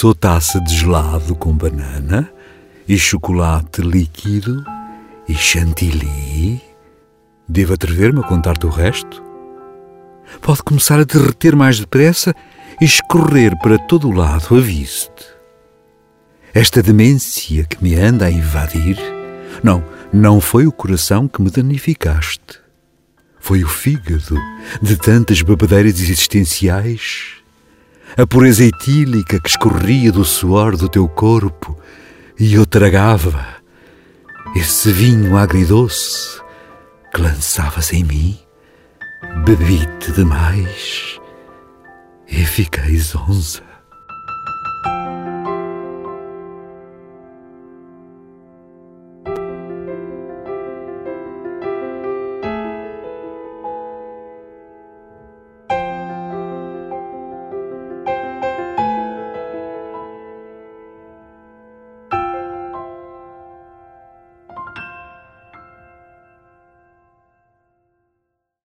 sou taça de gelado com banana e chocolate líquido e chantilly. Devo atrever-me a contar-te o resto? Pode começar a derreter mais depressa e escorrer para todo o lado, avise-te. Esta demência que me anda a invadir, não foi o coração que me danificaste. Foi o fígado de tantas babadeiras existenciais, a pureza etílica que escorria do suor do teu corpo e eu tragava esse vinho agridoce que lançavas em mim. Bebi-te demais e fiquei zonza.